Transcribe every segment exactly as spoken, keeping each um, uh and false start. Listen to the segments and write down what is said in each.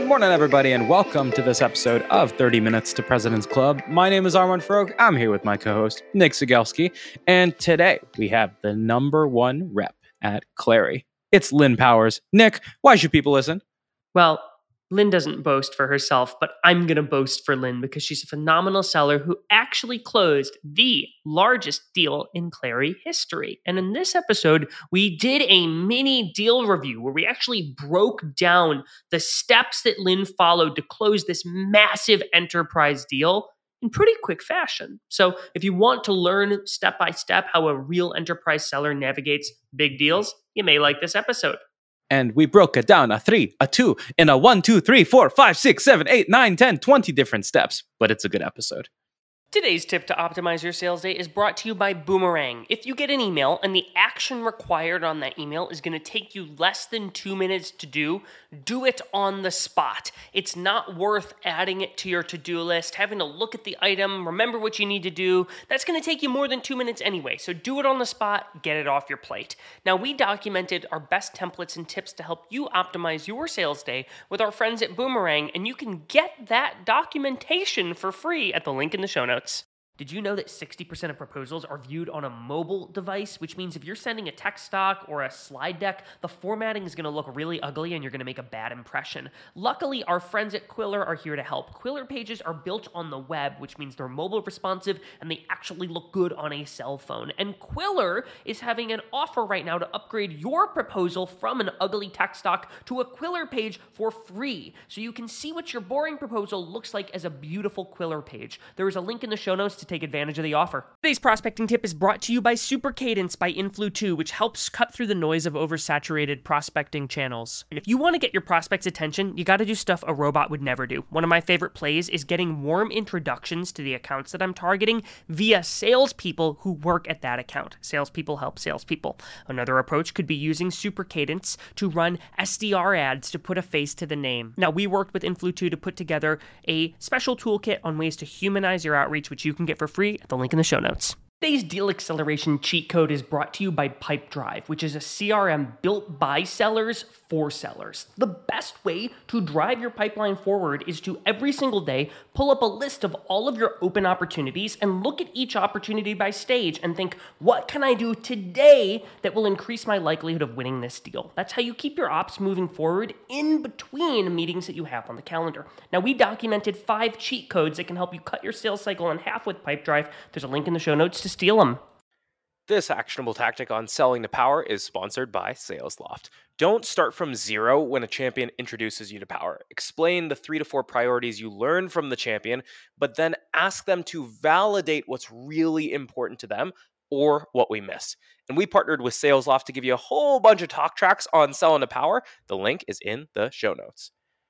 Good morning, everybody, and welcome to this episode of thirty minutes to President's Club. My name is Armand Farog. I'm here with my co-host, Nick Cegelski, and today we have the number one rep at Clary. It's Lynn Powers. Nick, why should people listen? Well, Lynn doesn't boast for herself, but I'm going to boast for Lynn because she's a phenomenal seller who actually closed the largest deal in Clary history. And in this episode, we did a mini deal review where we actually broke down the steps that Lynn followed to close this massive enterprise deal in pretty quick fashion. So if you want to learn step by step how a real enterprise seller navigates big deals, you may like this episode. And we broke it down a three, a two, and a one, two, three, four, five, six, seven, eight, nine, ten, twenty different steps. But it's a good episode. Today's tip to optimize your sales day is brought to you by Boomerang. If you get an email and the action required on that email is going to take you less than two minutes to do, do it on the spot. It's not worth adding it to your to-do list, having to look at the item, remember what you need to do. That's going to take you more than two minutes anyway, so do it on the spot, get it off your plate. Now, we documented our best templates and tips to help you optimize your sales day with our friends at Boomerang, and you can get that documentation for free at the link in the show notes. Did you know that sixty percent of proposals are viewed on a mobile device, which means if you're sending a text stock or a slide deck, the formatting is going to look really ugly and you're going to make a bad impression. Luckily, our friends at Quiller are here to help. Quiller pages are built on the web, which means they're mobile responsive and they actually look good on a cell phone. And Quiller is having an offer right now to upgrade your proposal from an ugly text stock to a Quiller page for free, so you can see what your boring proposal looks like as a beautiful Quiller page. There is a link in the show notes to take advantage of the offer. Today's prospecting tip is brought to you by Super Cadence by Influ two, which helps cut through the noise of oversaturated prospecting channels. And if you want to get your prospects' attention, you got to do stuff a robot would never do. One of my favorite plays is getting warm introductions to the accounts that I'm targeting via salespeople who work at that account. Salespeople help salespeople. Another approach could be using Super Cadence to run S D R ads to put a face to the name. Now, we worked with Influ two to put together a special toolkit on ways to humanize your outreach, which you can get for free at the link in the show notes. Today's deal acceleration cheat code is brought to you by Pipedrive, which is a C R M built by sellers for sellers. The best way to drive your pipeline forward is to every single day pull up a list of all of your open opportunities and look at each opportunity by stage and think, what can I do today that will increase my likelihood of winning this deal? That's how you keep your ops moving forward in between meetings that you have on the calendar. Now, we documented five cheat codes that can help you cut your sales cycle in half with Pipedrive. There's a link in the show notes to steal them. This actionable tactic on selling to power is sponsored by SalesLoft. Don't start from zero when a champion introduces you to power. Explain the three to four priorities you learn from the champion, but then ask them to validate what's really important to them or what we missed. And we partnered with SalesLoft to give you a whole bunch of talk tracks on selling to power. The link is in the show notes.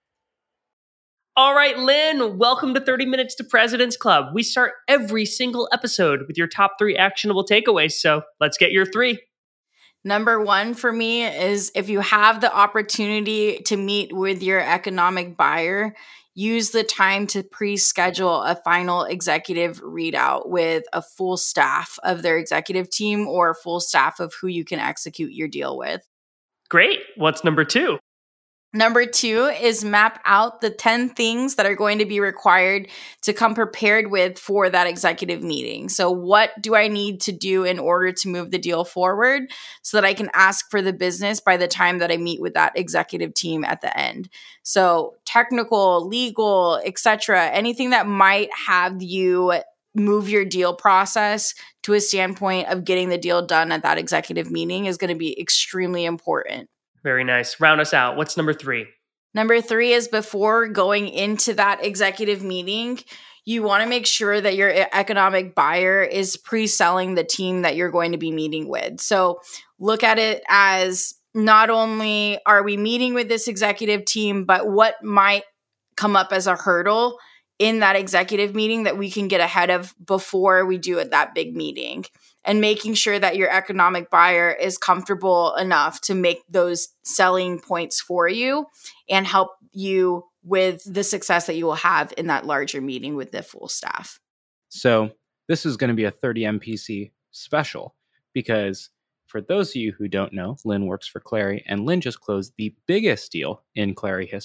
All right, Lynn, welcome to thirty minutes to President's Club. We start every single episode with your top three actionable takeaways, so let's get your three. Number one for me is if you have the opportunity to meet with your economic buyer, use the time to pre-schedule a final executive readout with a full staff of their executive team or a full staff of who you can execute your deal with. Great. What's number two? Number two is map out the ten things that are going to be required to come prepared with for that executive meeting. So what do I need to do in order to move the deal forward so that I can ask for the business by the time that I meet with that executive team at the end? So technical, legal, et cetera, anything that might have you move your deal process to a standpoint of getting the deal done at that executive meeting is going to be extremely important. Very nice. Round us out. What's number three? Number three is before going into that executive meeting, you want to make sure that your economic buyer is pre-selling the team that you're going to be meeting with. So look at it as not only are we meeting with this executive team, but what might come up as a hurdle in that executive meeting that we can get ahead of before we do it, that big meeting. And making sure that your economic buyer is comfortable enough to make those selling points for you and help you with the success that you will have in that larger meeting with the full staff. So this is going to be a thirty M P C special because for those of you who don't know, Lynn works for Clary, and Lynn just closed the biggest deal in Clary history.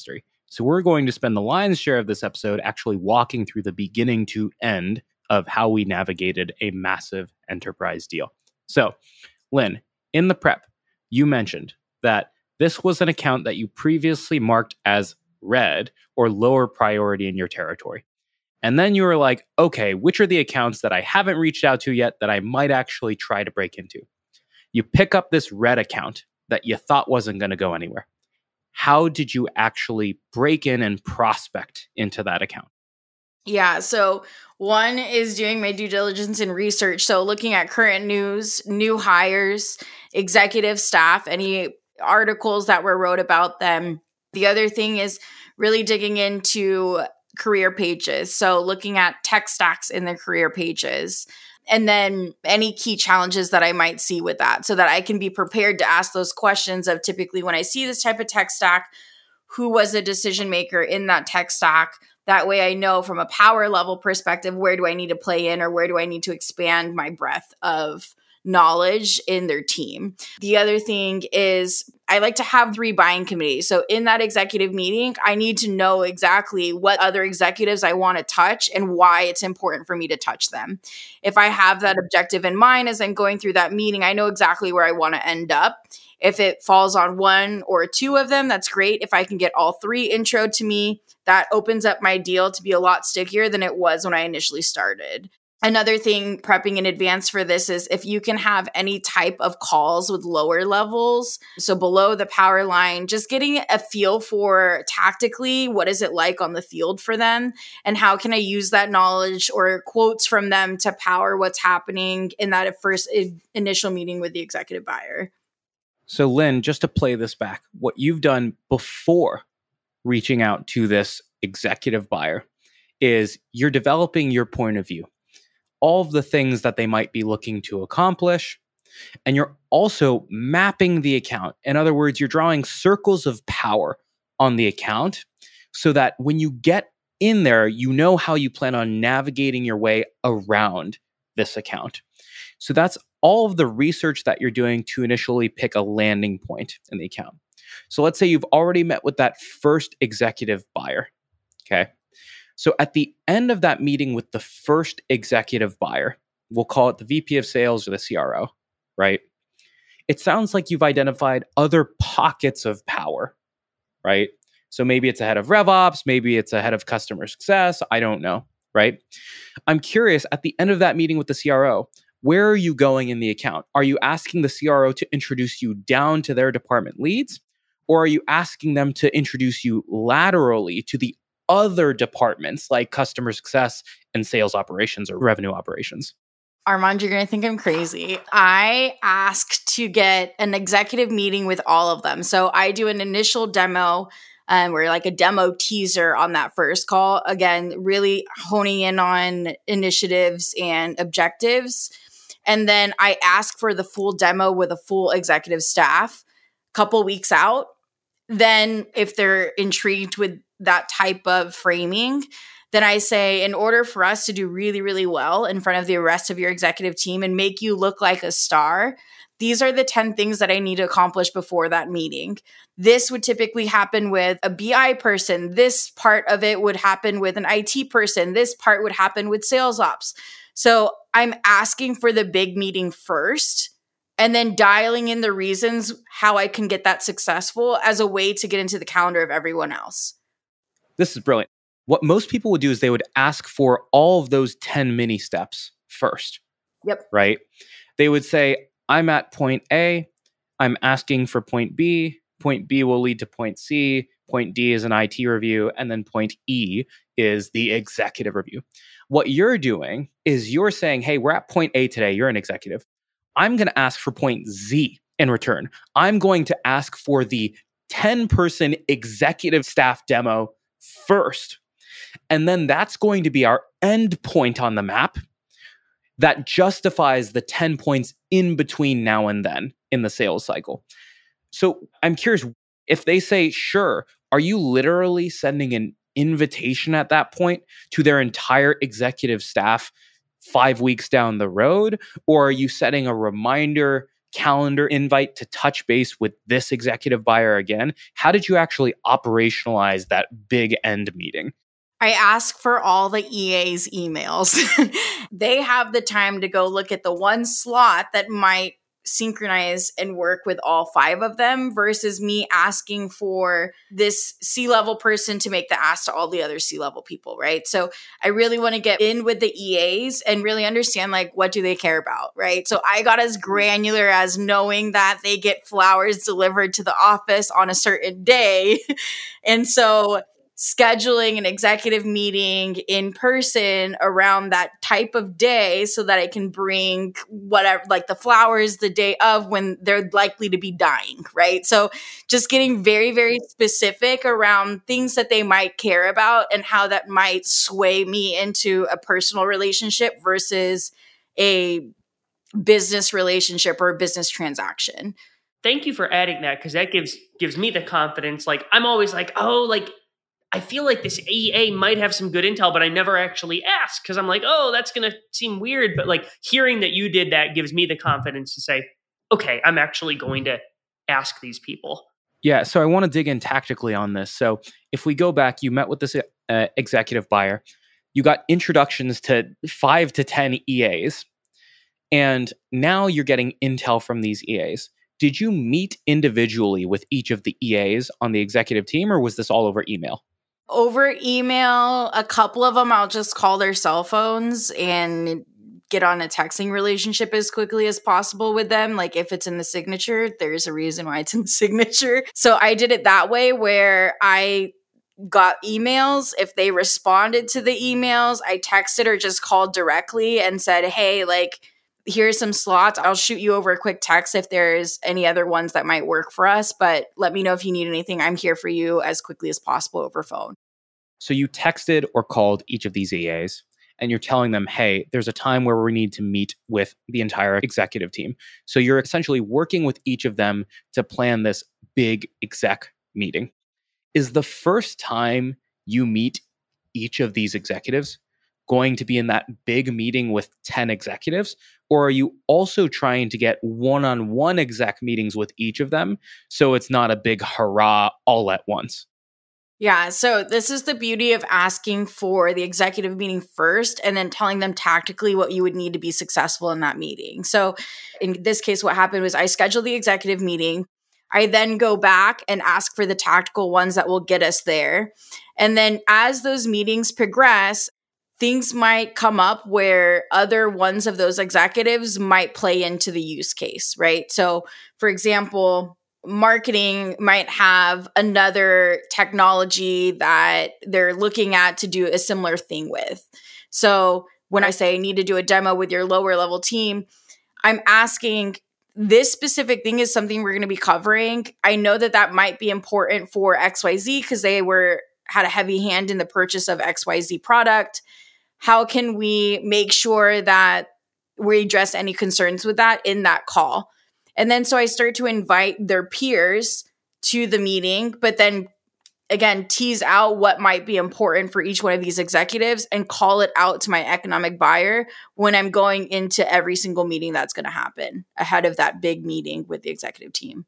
So we're going to spend the lion's share of this episode actually walking through the beginning to end of how we navigated a massive enterprise deal. So, Lynn, in the prep, you mentioned that this was an account that you previously marked as red or lower priority in your territory. And then you were like, okay, which are the accounts that I haven't reached out to yet that I might actually try to break into? You pick up this red account that you thought wasn't going to go anywhere. How did you actually break in and prospect into that account? Yeah, so one is doing my due diligence and research. So looking at current news, new hires, executive staff, any articles that were wrote about them. The other thing is really digging into career pages. So looking at tech stacks in their career pages. And then any key challenges that I might see with that so that I can be prepared to ask those questions of typically when I see this type of tech stack, who was a decision maker in that tech stack? That way I know from a power level perspective, where do I need to play in or where do I need to expand my breadth of knowledge in their team. The other thing is I like to have three buying committees. So in that executive meeting, I need to know exactly what other executives I want to touch and why it's important for me to touch them. If I have that objective in mind as I'm going through that meeting, I know exactly where I want to end up. If it falls on one or two of them, that's great. If I can get all three introed to me, that opens up my deal to be a lot stickier than it was when I initially started. Another thing prepping in advance for this is if you can have any type of calls with lower levels, so below the power line, just getting a feel for tactically, what is it like on the field for them? And how can I use that knowledge or quotes from them to power what's happening in that first initial meeting with the executive buyer? So Lynn, just to play this back, what you've done before reaching out to this executive buyer is you're developing your point of view, all of the things that they might be looking to accomplish, and you're also mapping the account. In other words, you're drawing circles of power on the account so that when you get in there, you know how you plan on navigating your way around this account. So that's all of the research that you're doing to initially pick a landing point in the account. So let's say you've already met with that first executive buyer, okay? So at the end of that meeting with the first executive buyer, we'll call it the V P of sales or the C R O, right? It sounds like you've identified other pockets of power, right? So maybe it's a head of RevOps, maybe it's a head of customer success, I don't know, right? I'm curious, at the end of that meeting with the C R O, where are you going in the account? Are you asking the C R O to introduce you down to their department leads? Or are you asking them to introduce you laterally to the other departments like customer success and sales operations or revenue operations? Armand, you're going to think I'm crazy. I asked to get an executive meeting with all of them. So I do an initial demo um, or like a demo teaser on that first call. Again, really honing in on initiatives and objectives. And then I ask for the full demo with a full executive staff a couple weeks out. Then if they're intrigued with that type of framing, then I say, in order for us to do really, really well in front of the rest of your executive team and make you look like a star, these are the ten things that I need to accomplish before that meeting. This would typically happen with a B I person. This part of it would happen with an I T person. This part would happen with sales ops. So I'm asking for the big meeting first and then dialing in the reasons how I can get that successful as a way to get into the calendar of everyone else. This is brilliant. What most people would do is they would ask for all of those ten mini steps first. Yep. Right? They would say, I'm at point A, I'm asking for point B, point B will lead to point C, point D is an I T review, and then point E is the executive review. What you're doing is you're saying, hey, we're at point A today, you're an executive. I'm going to ask for point Z in return. I'm going to ask for the ten-person executive staff demo first. And then that's going to be our end point on the map that justifies the ten points in between now and then in the sales cycle. So I'm curious, if they say, sure, are you literally sending an invitation at that point to their entire executive staff five weeks down the road? Or are you setting a reminder calendar invite to touch base with this executive buyer again? How did you actually operationalize that big end meeting? I ask for all the E A's emails. They have the time to go look at the one slot that might synchronize and work with all five of them versus me asking for this C-level person to make the ask to all the other C-level people, right? So I really want to get in with the E A's and really understand, like, what do they care about, right? So I got as granular as knowing that they get flowers delivered to the office on a certain day. And so scheduling an executive meeting in person around that type of day so that I can bring whatever, like the flowers the day of when they're likely to be dying, right? So just getting very, very specific around things that they might care about and how that might sway me into a personal relationship versus a business relationship or a business transaction. Thank you for adding that, because that gives gives me the confidence. Like, I'm always like, oh, like, I feel like this E A might have some good intel, but I never actually ask because I'm like, oh, that's going to seem weird. But like hearing that you did that gives me the confidence to say, okay, I'm actually going to ask these people. Yeah, so I want to dig in tactically on this. So if we go back, you met with this uh, executive buyer, you got introductions to five to ten E As, and now you're getting intel from these E As. Did you meet individually with each of the E As on the executive team, or was this all over email? Over email, a couple of them I'll just call their cell phones and get on a texting relationship as quickly as possible with them. Like if it's in the signature, there's a reason why it's in the signature. So I did it that way where I got emails. If they responded to the emails, I texted or just called directly and said, hey, like, here's some slots. I'll shoot you over a quick text if there's any other ones that might work for us, but let me know if you need anything. I'm here for you as quickly as possible over phone. So you texted or called each of these E As and you're telling them, hey, there's a time where we need to meet with the entire executive team. So you're essentially working with each of them to plan this big exec meeting. Is the first time you meet each of these executives going to be in that big meeting with ten executives? Or are you also trying to get one-on-one exec meetings with each of them so it's not a big hurrah all at once? Yeah, so this is the beauty of asking for the executive meeting first and then telling them tactically what you would need to be successful in that meeting. So in this case, what happened was I scheduled the executive meeting. I then go back and ask for the tactical ones that will get us there. And then as those meetings progress, things might come up where other ones of those executives might play into the use case, right? So, for example, marketing might have another technology that they're looking at to do a similar thing with. So, when I say I need to do a demo with your lower level team, I'm asking, this specific thing is something we're going to be covering. I know that that might be important for X Y Z because they were had a heavy hand in the purchase of X Y Z product. How can we make sure that we address any concerns with that in that call? And then so I start to invite their peers to the meeting, but then again, tease out what might be important for each one of these executives and call it out to my economic buyer when I'm going into every single meeting that's going to happen ahead of that big meeting with the executive team.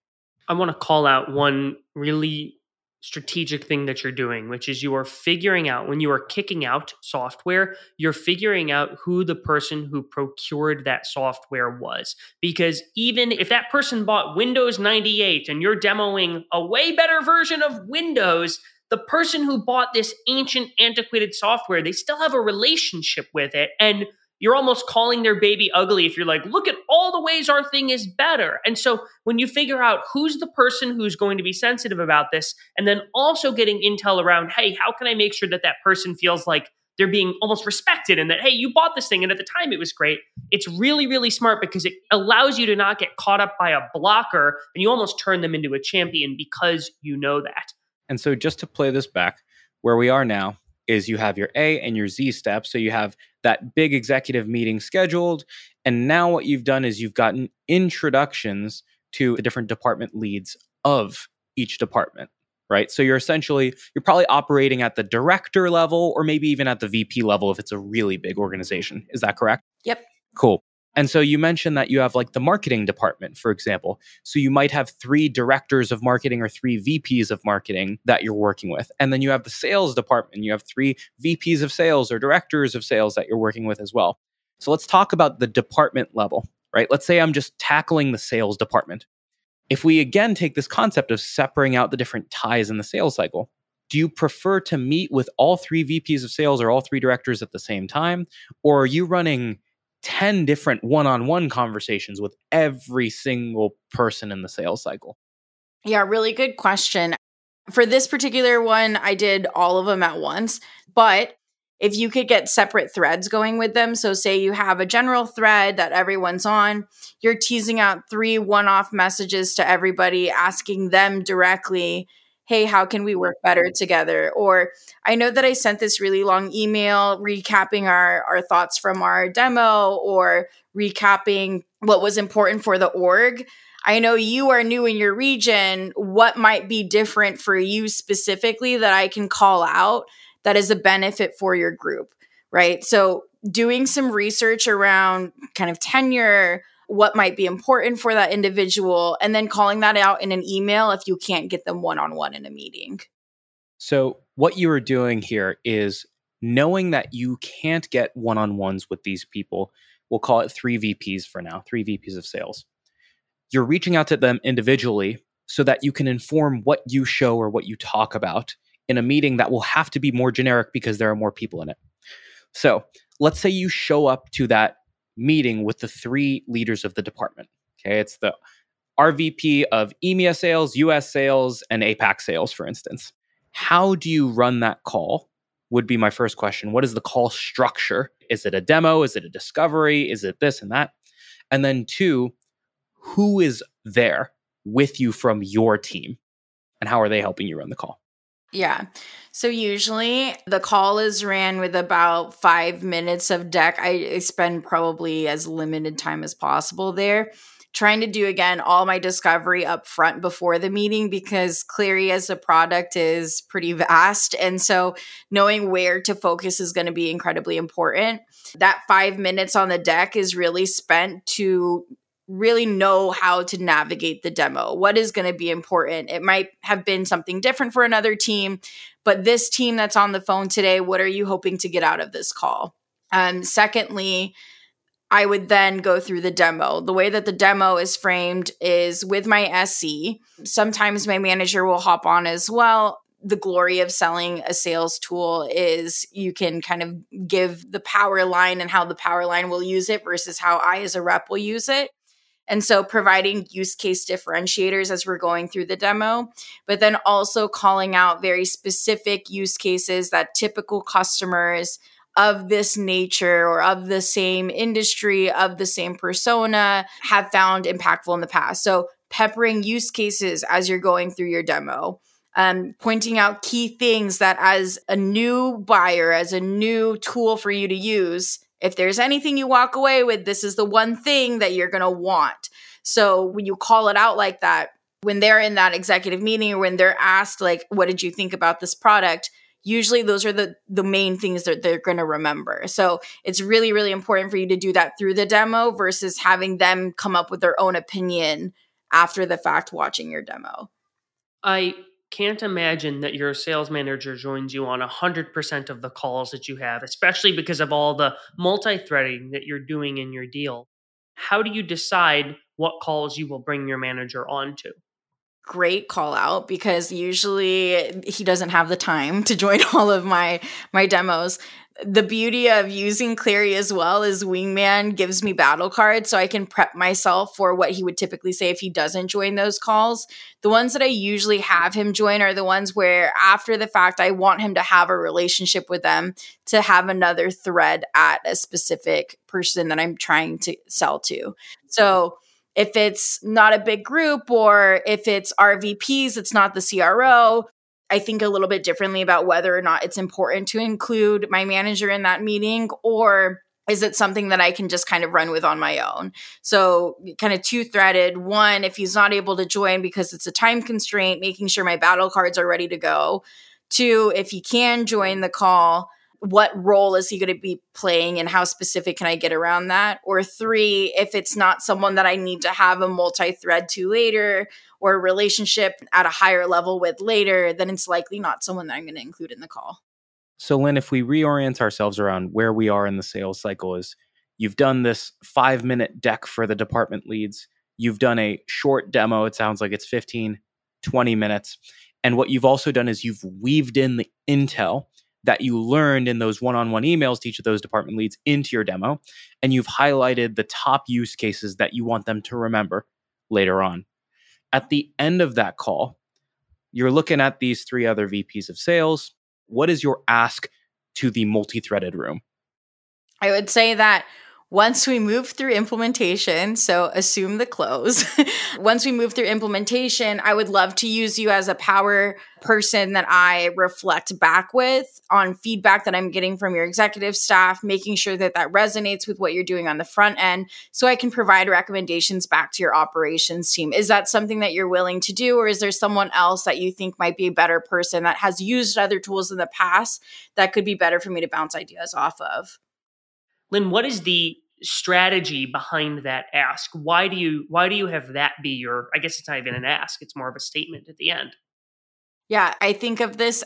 I want to call out one really strategic thing that you're doing, which is you are figuring out when you are kicking out software, you're figuring out who the person who procured that software was. Because even if that person bought Windows ninety-eight and you're demoing a way better version of Windows, the person who bought this ancient, antiquated software, they still have a relationship with it. And you're almost calling their baby ugly if you're like, look at all the ways our thing is better. And so when you figure out who's the person who's going to be sensitive about this, and then also getting intel around, hey, how can I make sure that that person feels like they're being almost respected and that, hey, you bought this thing and at the time it was great. It's really, really smart because it allows you to not get caught up by a blocker and you almost turn them into a champion because you know that. And so just to play this back, where we are now is you have your A and your Z steps. So you have that big executive meeting scheduled. And now what you've done is you've gotten introductions to the different department leads of each department, right? So you're essentially, you're probably operating at the director level or maybe even at the V P level if it's a really big organization. Is that correct? Yep. Cool. And so you mentioned that you have like the marketing department, for example. So you might have three directors of marketing or three V Ps of marketing that you're working with. And then you have the sales department. You have three V Ps of sales or directors of sales that you're working with as well. So let's talk about the department level, right? Let's say I'm just tackling the sales department. If we again take this concept of separating out the different ties in the sales cycle, do you prefer to meet with all three V Ps of sales or all three directors at the same time? Or are you running ten different one-on-one conversations with every single person in the sales cycle? Yeah, really good question. For this particular one, I did all of them at once, but if you could get separate threads going with them, so say you have a general thread that everyone's on, you're teasing out three one-off messages to everybody, asking them directly, hey, how can we work better together? Or I know that I sent this really long email recapping our, our thoughts from our demo or recapping what was important for the org. I know you are new in your region. What might be different for you specifically that I can call out that is a benefit for your group, right? So doing some research around kind of tenure, what might be important for that individual, and then calling that out in an email if you can't get them one-on-one in a meeting. So what you are doing here is knowing that you can't get one-on-ones with these people. We'll call it three V Ps for now, three V Ps of sales. You're reaching out to them individually so that you can inform what you show or what you talk about in a meeting that will have to be more generic because there are more people in it. So let's say you show up to that meeting with the three leaders of the department. Okay, it's the R V P of E M E A sales, U S sales, and APAC sales, for instance. How do you run that call would be my first question. What is the call structure? Is it a demo? Is it a discovery? Is it this and that? And then two, who is there with you from your team? And how are they helping you run the call? Yeah. So usually the call is ran with about five minutes of deck. I spend probably as limited time as possible there, trying to do, again, all my discovery up front before the meeting because Clary as a product is pretty vast. And so knowing where to focus is going to be incredibly important. That five minutes on the deck is really spent to really know how to navigate the demo. What is going to be important? It might have been something different for another team, but this team that's on the phone today, what are you hoping to get out of this call? Um, secondly, I would then go through the demo. The way that the demo is framed is with my S C. Sometimes my manager will hop on as well. The glory of selling a sales tool is you can kind of give the power line and how the power line will use it versus how I as a rep will use it. And so providing use case differentiators as we're going through the demo, but then also calling out very specific use cases that typical customers of this nature or of the same industry, of the same persona have found impactful in the past. So peppering use cases as you're going through your demo. Um, pointing out key things that as a new buyer, as a new tool for you to use, if there's anything you walk away with, this is the one thing that you're going to want. So when you call it out like that, when they're in that executive meeting or when they're asked, like, what did you think about this product? Usually those are the, the main things that they're going to remember. So it's really, really important for you to do that through the demo versus having them come up with their own opinion after the fact watching your demo. I can't imagine that your sales manager joins you on one hundred percent of the calls that you have, especially because of all the multi-threading that you're doing in your deal. How do you decide what calls you will bring your manager onto? Great call out, because usually he doesn't have the time to join all of my my demos. The beauty of using Clary as well is Wingman gives me battle cards so I can prep myself for what he would typically say if he doesn't join those calls. The ones that I usually have him join are the ones where after the fact, I want him to have a relationship with them, to have another thread at a specific person that I'm trying to sell to. So if it's not a big group or if it's R V Ps, it's not the C R O, I think a little bit differently about whether or not it's important to include my manager in that meeting, or is it something that I can just kind of run with on my own? So kind of two-threaded. One, if he's not able to join because it's a time constraint, making sure my battle cards are ready to go. Two, if he can join the call, what role is he going to be playing and how specific can I get around that? Or three, if it's not someone that I need to have a multi-thread to later or a relationship at a higher level with later, then it's likely not someone that I'm going to include in the call. So Lynn, if we reorient ourselves around where we are in the sales cycle, is you've done this five minute deck for the department leads. You've done a short demo. It sounds like it's fifteen, twenty minutes. And what you've also done is you've weaved in the intel that you learned in those one-on-one emails to each of those department leads into your demo. And you've highlighted the top use cases that you want them to remember later on. At the end of that call, you're looking at these three other V Ps of sales. What is your ask to the multi-threaded room? I would say that once we move through implementation, so assume the close, once we move through implementation, I would love to use you as a power person that I reflect back with on feedback that I'm getting from your executive staff, making sure that that resonates with what you're doing on the front end so I can provide recommendations back to your operations team. Is that something that you're willing to do, or is there someone else that you think might be a better person that has used other tools in the past that could be better for me to bounce ideas off of? Lynn, what is the strategy behind that ask? Why do you why do you have that be your, I guess it's not even an ask, it's more of a statement at the end? Yeah, I think of this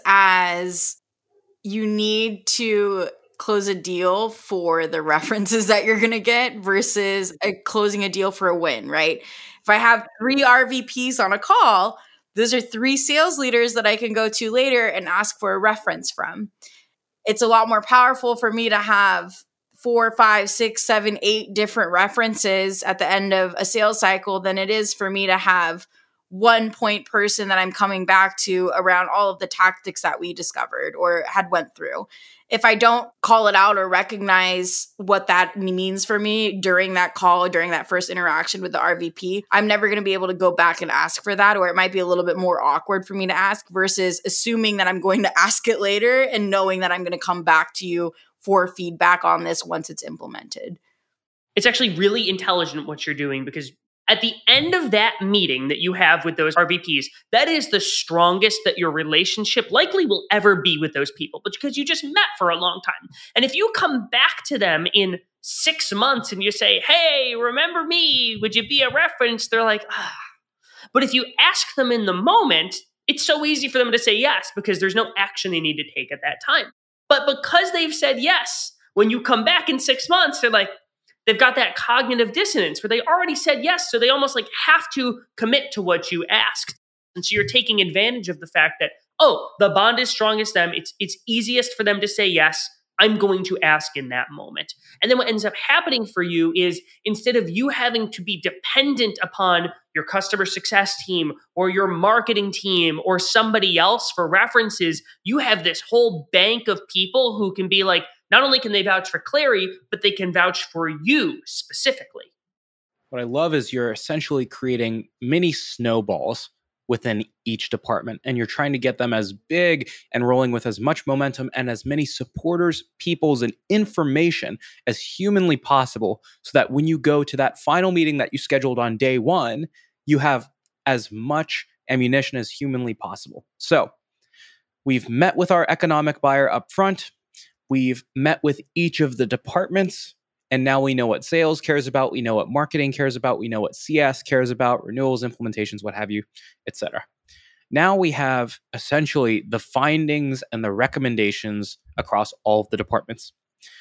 as you need to close a deal for the references that you're going to get versus a, closing a deal for a win, right? If I have three R V Ps on a call, those are three sales leaders that I can go to later and ask for a reference from. It's a lot more powerful for me to have four, five, six, seven, eight different references at the end of a sales cycle than it is for me to have one point person that I'm coming back to around all of the tactics that we discovered or had went through. If I don't call it out or recognize what that means for me during that call, during that first interaction with the R V P, I'm never going to be able to go back and ask for that, or it might be a little bit more awkward for me to ask versus assuming that I'm going to ask it later and knowing that I'm going to come back to you for feedback on this once it's implemented. It's actually really intelligent what you're doing, because at the end of that meeting that you have with those R V Ps, that is the strongest that your relationship likely will ever be with those people, but because you just met for a long time. And if you come back to them in six months and you say, hey, remember me, would you be a reference? They're like, ah. But if you ask them in the moment, it's so easy for them to say yes because there's no action they need to take at that time. But because they've said yes, when you come back in six months, they're like, they've got that cognitive dissonance where they already said yes. So they almost like have to commit to what you asked. And so you're taking advantage of the fact that, oh, the bond is strongest them. It's, it's easiest for them to say yes. I'm going to ask in that moment. And then what ends up happening for you is instead of you having to be dependent upon your customer success team or your marketing team or somebody else for references, you have this whole bank of people who can be like, not only can they vouch for Clary, but they can vouch for you specifically. What I love is you're essentially creating mini snowballs within each department, and you're trying to get them as big and rolling with as much momentum and as many supporters, peoples, and information as humanly possible, so that when you go to that final meeting that you scheduled on day one, you have as much ammunition as humanly possible. So we've met with our economic buyer up front. We've met with each of the departments, and now we know what sales cares about. We know what marketing cares about. We know what C S cares about, renewals, implementations, what have you, et cetera. Now we have essentially the findings and the recommendations across all of the departments.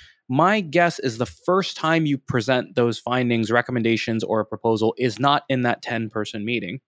My guess is the first time you present those findings, recommendations, or a proposal is not in that ten-person meeting.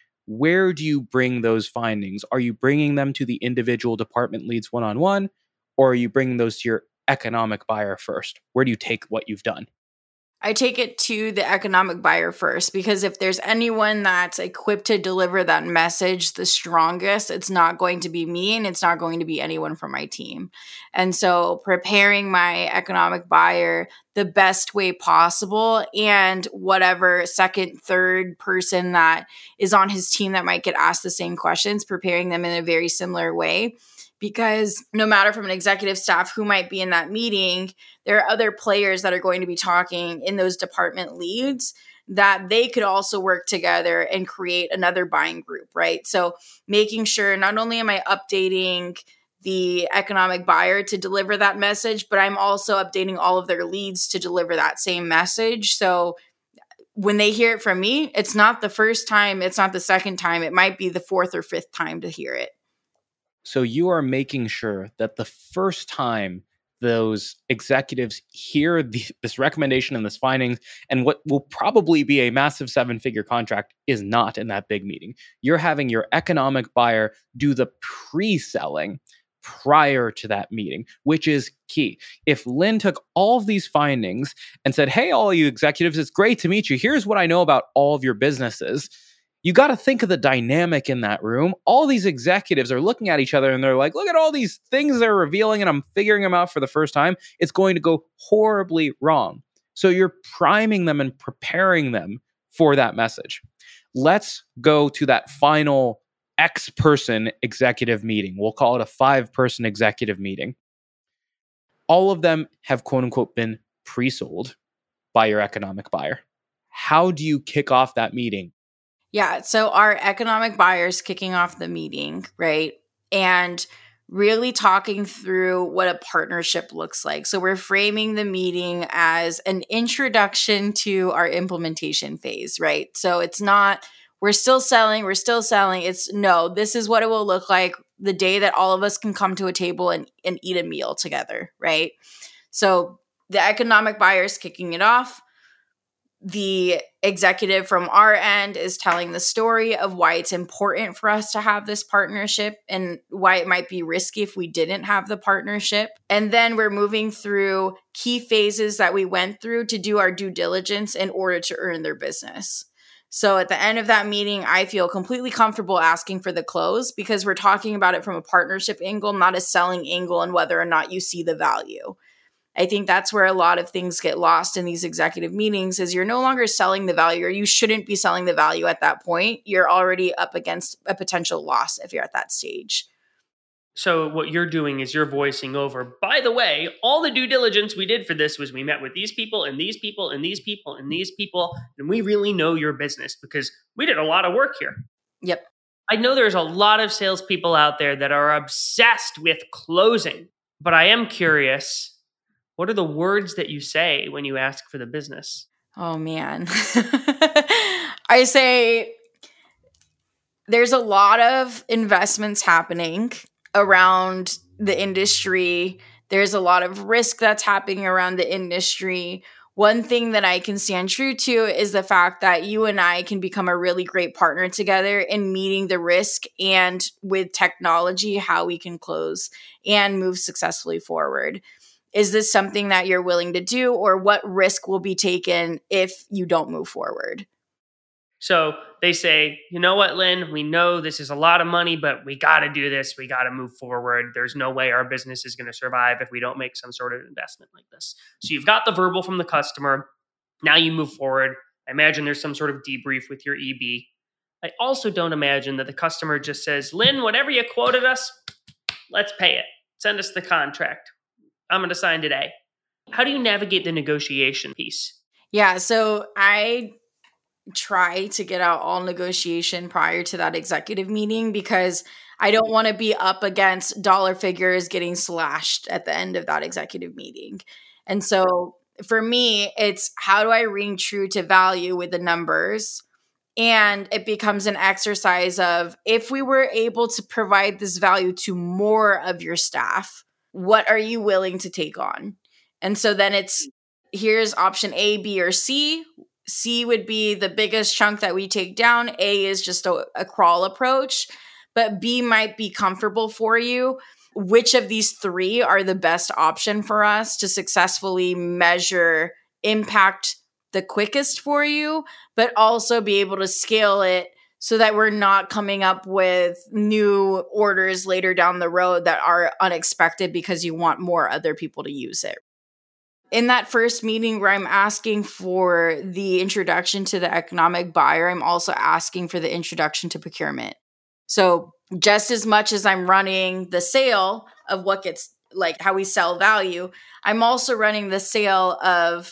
Where do you bring those findings? Are you bringing them to the individual department leads one-on-one, or are you bringing those to your economic buyer first? Where do you take what you've done? I take it to the economic buyer first, because if there's anyone that's equipped to deliver that message the strongest, it's not going to be me and it's not going to be anyone from my team. And so preparing my economic buyer the best way possible, and whatever second, third person that is on his team that might get asked the same questions, preparing them in a very similar way. Because no matter from an executive staff who might be in that meeting, there are other players that are going to be talking in those department leads that they could also work together and create another buying group, right? So making sure not only am I updating the economic buyer to deliver that message, but I'm also updating all of their leads to deliver that same message. So when they hear it from me, it's not the first time, it's not the second time, it might be the fourth or fifth time to hear it. So you are making sure that the first time those executives hear the, this recommendation and this findings, and what will probably be a massive seven-figure contract is not in that big meeting. You're having your economic buyer do the pre-selling prior to that meeting, which is key. If Lynn took all of these findings and said, hey, all you executives, it's great to meet you. Here's what I know about all of your businesses. You got to think of the dynamic in that room. All these executives are looking at each other and they're like, look at all these things they're revealing and I'm figuring them out for the first time. It's going to go horribly wrong. So you're priming them and preparing them for that message. Let's go to that final X-person executive meeting. We'll call it a five-person executive meeting. All of them have quote unquote been pre-sold by your economic buyer. How do you kick off that meeting? Yeah, so our economic buyers kicking off the meeting, right? And really talking through what a partnership looks like. So we're framing the meeting as an introduction to our implementation phase, right? So it's not, we're still selling, we're still selling. It's no, this is what it will look like the day that all of us can come to a table and, and eat a meal together, right? So the economic buyers kicking it off. The executive from our end is telling the story of why it's important for us to have this partnership and why it might be risky if we didn't have the partnership. And then we're moving through key phases that we went through to do our due diligence in order to earn their business. So at the end of that meeting, I feel completely comfortable asking for the close because we're talking about it from a partnership angle, not a selling angle, and whether or not you see the value. I think that's where a lot of things get lost in these executive meetings is you're no longer selling the value, or you shouldn't be selling the value at that point. You're already up against a potential loss if you're at that stage. So what you're doing is you're voicing over, by the way, all the due diligence we did for this was we met with these people and these people and these people and these people, and we really know your business because we did a lot of work here. Yep. I know there's a lot of salespeople out there that are obsessed with closing, but I am curious, what are the words that you say when you ask for the business? Oh, man. I say there's a lot of investments happening around the industry. There's a lot of risk that's happening around the industry. One thing that I can stand true to is the fact that you and I can become a really great partner together in meeting the risk and with technology, how we can close and move successfully forward. Is this something that you're willing to do, or what risk will be taken if you don't move forward? So they say, you know what, Lynn, we know this is a lot of money, but we got to do this. We got to move forward. There's no way our business is going to survive if we don't make some sort of investment like this. So you've got the verbal from the customer. Now you move forward. I imagine there's some sort of debrief with your E B. I also don't imagine that the customer just says, Lynn, whatever you quoted us, let's pay it. Send us the contract. I'm going to sign today. How do you navigate the negotiation piece? Yeah, so I try to get out all negotiation prior to that executive meeting because I don't want to be up against dollar figures getting slashed at the end of that executive meeting. And so for me, it's how do I ring true to value with the numbers? And it becomes an exercise of if we were able to provide this value to more of your staff, what are you willing to take on? And so then it's, here's option A, B, or C. C would be the biggest chunk that we take down. A is just a, a crawl approach, but B might be comfortable for you. Which of these three are the best option for us to successfully measure impact the quickest for you, but also be able to scale it so that we're not coming up with new orders later down the road that are unexpected because you want more other people to use it. In that first meeting where I'm asking for the introduction to the economic buyer, I'm also asking for the introduction to procurement. So just as much as I'm running the sale of what gets, like how we sell value, I'm also running the sale of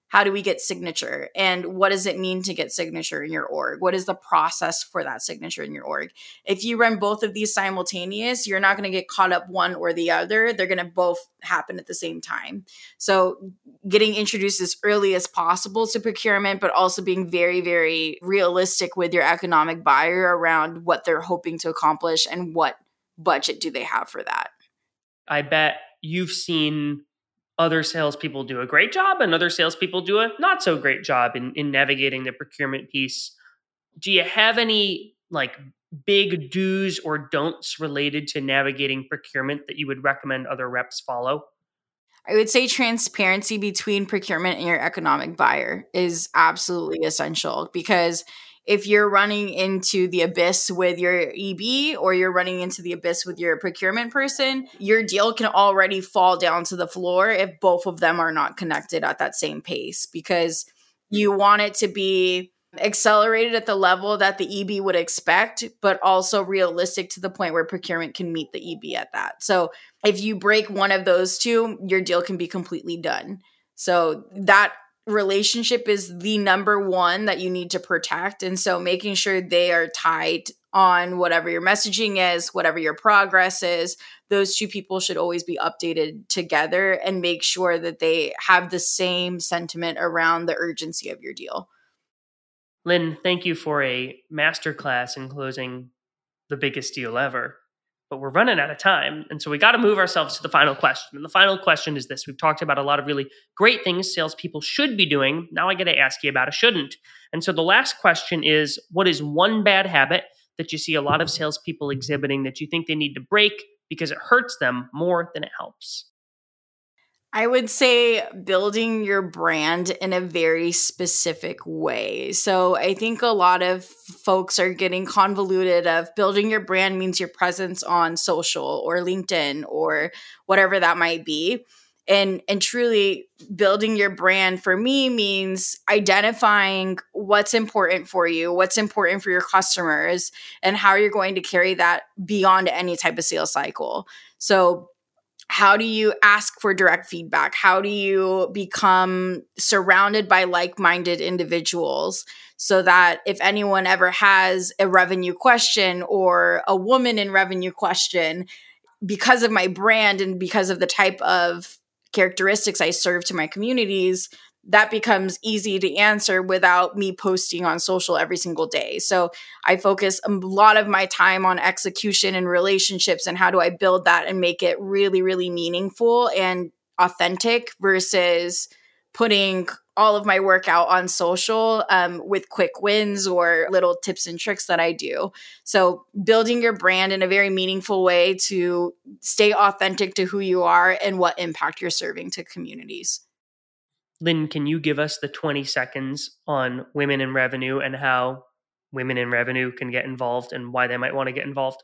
how do we get signature? And what does it mean to get signature in your org? What is the process for that signature in your org? If you run both of these simultaneous, you're not going to get caught up one or the other. They're going to both happen at the same time. So getting introduced as early as possible to procurement, but also being very, very realistic with your economic buyer around what they're hoping to accomplish and what budget do they have for that. I bet you've seen other salespeople do a great job and other salespeople do a not so great job in, in navigating the procurement piece. Do you have any like big do's or don'ts related to navigating procurement that you would recommend other reps follow? I would say transparency between procurement and your economic buyer is absolutely essential, because if you're running into the abyss with your E B or you're running into the abyss with your procurement person, your deal can already fall down to the floor if both of them are not connected at that same pace, because you want it to be accelerated at the level that the E B would expect, but also realistic to the point where procurement can meet the E B at that. So if you break one of those two, your deal can be completely done. So that relationship is the number one that you need to protect. And so making sure they are tied on whatever your messaging is, whatever your progress is, those two people should always be updated together and make sure that they have the same sentiment around the urgency of your deal. Lynn, thank you for a masterclass in closing the biggest deal ever. But we're running out of time. And so we got to move ourselves to the final question. And the final question is this. We've talked about a lot of really great things salespeople should be doing. Now I got to ask you about a shouldn't. And so the last question is, what is one bad habit that you see a lot of salespeople exhibiting that you think they need to break because it hurts them more than it helps? I would say building your brand in a very specific way. So I think a lot of folks are getting convoluted of building your brand means your presence on social or LinkedIn or whatever that might be. And, and truly building your brand for me means identifying what's important for you, what's important for your customers, and how you're going to carry that beyond any type of sales cycle. So how do you ask for direct feedback? How do you become surrounded by like-minded individuals so that if anyone ever has a revenue question or a woman in revenue question, because of my brand and because of the type of characteristics I serve to my communities, that becomes easy to answer without me posting on social every single day. So I focus a lot of my time on execution and relationships and how do I build that and make it really, really meaningful and authentic versus putting all of my work out on social um, with quick wins or little tips and tricks that I do. So building your brand in a very meaningful way to stay authentic to who you are and what impact you're serving to communities. Lynn, can you give us the twenty seconds on women in revenue and how women in revenue can get involved and why they might want to get involved?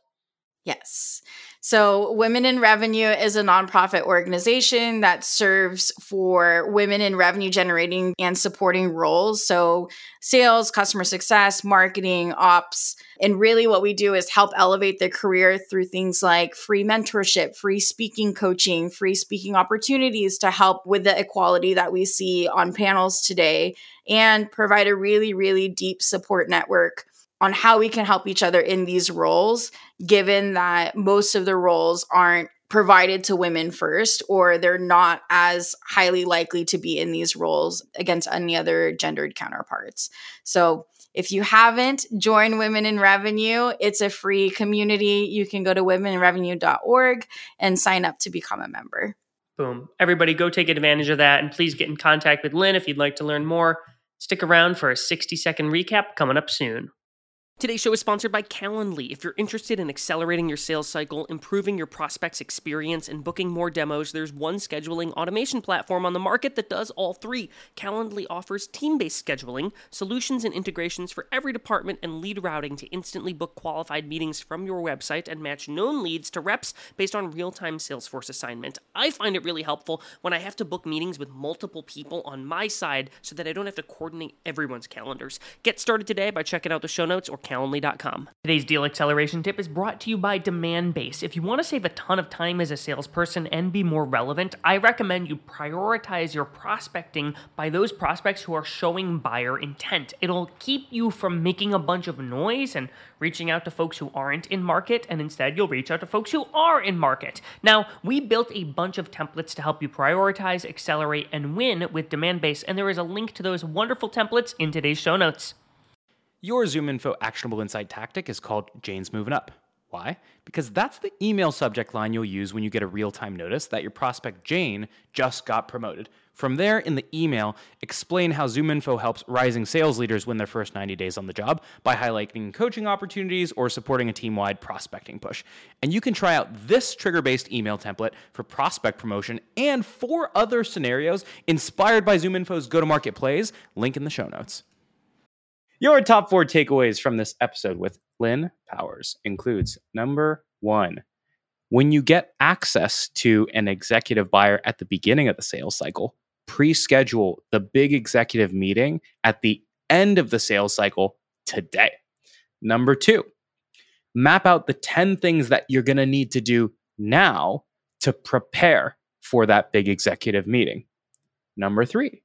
Yes. So Women in Revenue is a nonprofit organization that serves for women in revenue generating and supporting roles. So sales, customer success, marketing, ops. And really what we do is help elevate their career through things like free mentorship, free speaking coaching, free speaking opportunities to help with the equality that we see on panels today, and provide a really, really deep support network on how we can help each other in these roles, given that most of the roles aren't provided to women first, or they're not as highly likely to be in these roles against any other gendered counterparts. So if you haven't joined Women in Revenue, it's a free community. You can go to women in revenue dot org and sign up to become a member. Boom. Everybody go take advantage of that. And please get in contact with Lynn if you'd like to learn more. Stick around for a sixty second recap coming up soon. Today's show is sponsored by Calendly. If you're interested in accelerating your sales cycle, improving your prospects' experience, and booking more demos, there's one scheduling automation platform on the market that does all three. Calendly offers team-based scheduling, solutions and integrations for every department, and lead routing to instantly book qualified meetings from your website and match known leads to reps based on real-time Salesforce assignment. I find it really helpful when I have to book meetings with multiple people on my side so that I don't have to coordinate everyone's calendars. Get started today by checking out the show notes or calendly dot com. Today's deal acceleration tip is brought to you by Demandbase. If you want to save a ton of time as a salesperson and be more relevant, I recommend you prioritize your prospecting by those prospects who are showing buyer intent. It'll keep you from making a bunch of noise and reaching out to folks who aren't in market, and instead you'll reach out to folks who are in market. Now, we built a bunch of templates to help you prioritize, accelerate, and win with Demandbase, and there is a link to those wonderful templates in today's show notes. Your ZoomInfo actionable insight tactic is called Jane's Moving Up. Why? Because that's the email subject line you'll use when you get a real-time notice that your prospect Jane just got promoted. From there, in the email, explain how ZoomInfo helps rising sales leaders win their first ninety days on the job by highlighting coaching opportunities or supporting a team-wide prospecting push. And you can try out this trigger-based email template for prospect promotion and four other scenarios inspired by ZoomInfo's go-to-market plays, link in the show notes. Your top four takeaways from this episode with Lynn Powers includes number one, when you get access to an executive buyer at the beginning of the sales cycle, pre-schedule the big executive meeting at the end of the sales cycle today. Number two, map out the ten things that you're going to need to do now to prepare for that big executive meeting. Number three,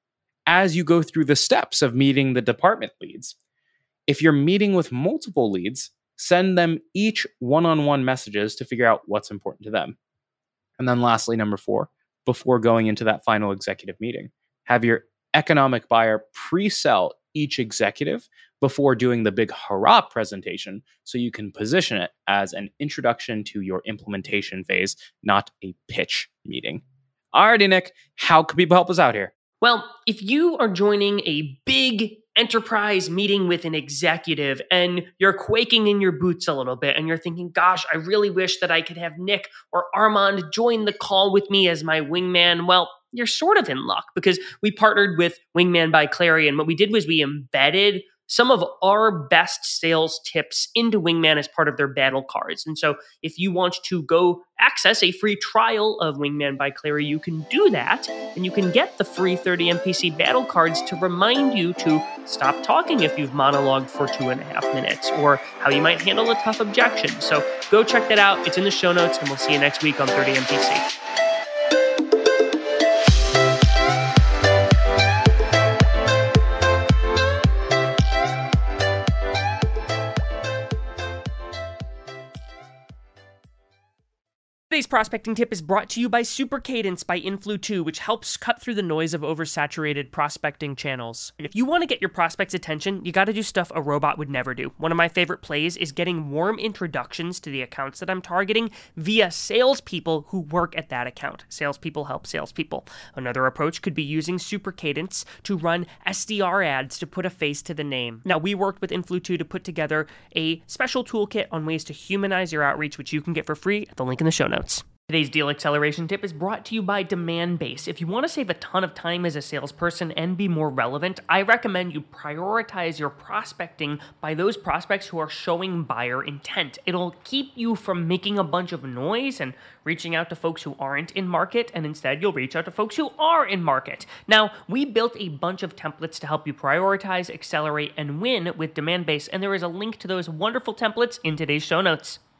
as you go through the steps of meeting the department leads, if you're meeting with multiple leads, send them each one-on-one messages to figure out what's important to them. And then lastly, number four, before going into that final executive meeting, have your economic buyer pre-sell each executive before doing the big hurrah presentation so you can position it as an introduction to your implementation phase, not a pitch meeting. Alrighty, Nick, how can people help us out here? Well, if you are joining a big enterprise meeting with an executive and you're quaking in your boots a little bit and you're thinking, gosh, I really wish that I could have Nick or Armand join the call with me as my wingman, well, you're sort of in luck because we partnered with Wingman by Clary, and what we did was we embedded some of our best sales tips into Wingman as part of their battle cards. And so if you want to go access a free trial of Wingman by Clary, you can do that. And you can get the free thirty M P C battle cards to remind you to stop talking if you've monologued for two and a half minutes, or how you might handle a tough objection. So go check that out. It's in the show notes, and we'll see you next week on thirty M P C. Today's prospecting tip is brought to you by Super Cadence by Influ two, which helps cut through the noise of oversaturated prospecting channels. If you want to get your prospects' attention, you got to do stuff a robot would never do. One of my favorite plays is getting warm introductions to the accounts that I'm targeting via salespeople who work at that account. Salespeople help salespeople. Another approach could be using Super Cadence to run S D R ads to put a face to the name. Now, we worked with Influ two to put together a special toolkit on ways to humanize your outreach, which you can get for free at the link in the show notes. Today's deal acceleration tip is brought to you by Demandbase. If you want to save a ton of time as a salesperson and be more relevant, I recommend you prioritize your prospecting by those prospects who are showing buyer intent. It'll keep you from making a bunch of noise and reaching out to folks who aren't in market, and instead you'll reach out to folks who are in market. Now, we built a bunch of templates to help you prioritize, accelerate, and win with Demandbase, and there is a link to those wonderful templates in today's show notes.